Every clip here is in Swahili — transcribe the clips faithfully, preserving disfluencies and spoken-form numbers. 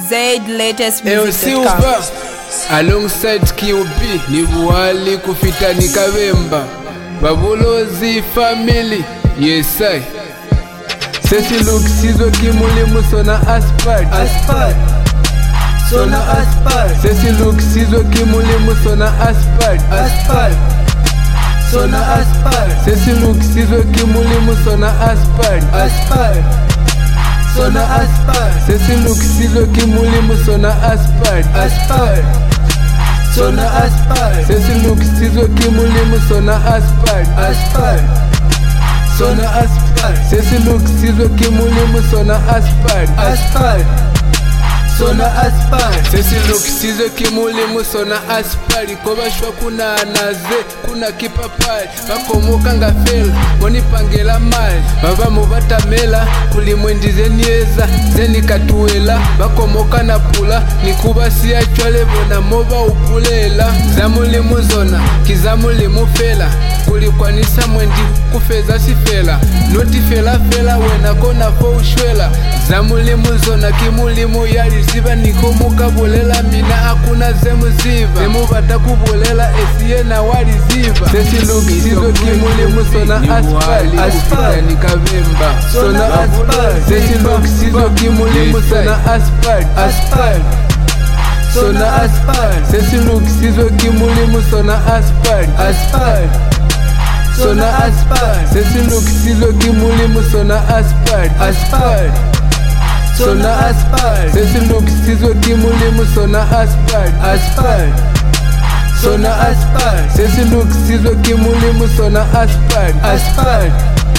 Z latest music dot com. Alongside Q B ni buhali kufita ni kabemba Babulozi family yes I Sesi look sizo kimuli musona aspart Aspart Sona aspart Sesi look sizo kimuli musona aspart Aspart Sona aspart Sesi look sizo kimuli musona aspart Aspart Sona aspart Sesi look sizo kimuli musona aspart Aspart Sona aspart Sesi look sizo kimuli musona aspart Aspart Sona aspart Sesi look sizo kimuli musona aspart Aspart Sona aspart Sesi look sizo kimuli musona aspart Kobashwa kuna anaze kuna kipapari Bakomoka nga fela Moni pangela mali Baba mubatamela Kulimwendi zenieza Zeni katuela Bakomoka na pula Nikuba siya chwale bona moba upulela Zamuli muzona Kizamuli mufela Kulikwanisa mwendi kufeza sifela Noti fela fela wena kona fo ushwela Zamuli muzona kimuli muyali ziba Nikomuka bulela mina hakuna zemu ziva Zemu bata kubulela esiye na wali ziva Sesi look sizo kimuli musona aspart Aspart ni kabemba Sona aspart Sesi look sizo kimuli musona aspart Aspart Sona aspart Sesi look sizo kimuli musona aspart Aspart Sona aspart Sesi look sizo kimuli musona aspart Aspart Sona aspart Sesi look sizo kimuli musona aspart Aspart Sona aspart Sesi look sizo kimuli musona aspart Aspart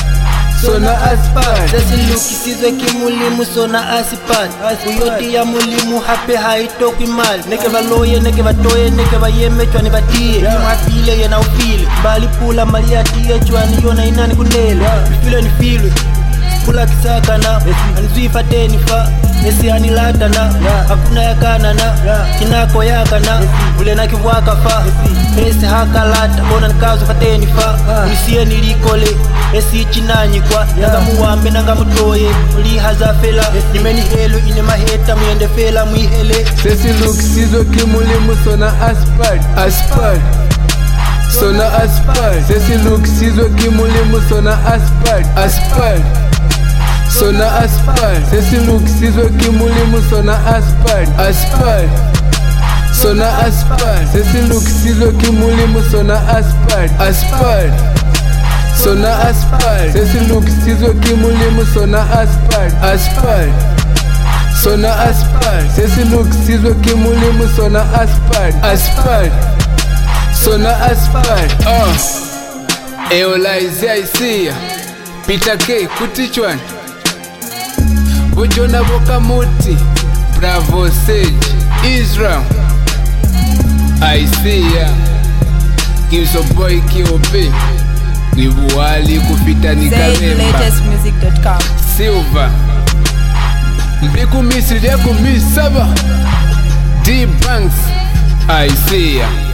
Sona aspart Sesi look sizo kimuli musona aspart Uyoti ya mulimu hape haitoki mali Neke valoye, neke vatoye, neke vayeme chwani vatie Mwafile ye na ufile Bali pula mali atie chwani yona inani kunele Nifile nifile Pula kisaka na Anzuifa tenifa Nesi anilata na Hakuna ya kana na Kinako ya kana Ule na kivuaka fa Nesi haka lata Bona nikazo fatenifa Unisiye nilikole Nesi chinanyi kwa Nanga muwambe nanga mutoye Uli haza fela Nimeni helu ine maheta Muyende fela muihele Sesi look sizo kimuli musona aspart Aspart Sona aspart Sesi look sizo kimuli musona aspart Aspart Sona aspart Sesi look sizo kimuli musona aspart Aspart Sona aspart Sesi look sizo kimuli musona aspart Aspart Sona aspart Sesi look sizo kimuli musona aspart Aspart Sona aspart Sesi look sizo kimuli musona aspart Aspart Sona aspart Oh Eolaize aisia Peter K kutichwan Bujona boka muti Bravo Sage Israel I see ya Gives a boy Q B Ni buhali kufita ni Z kabemba latest music dot com. Silva Mbiku misri ya kumisaba D Banks I see ya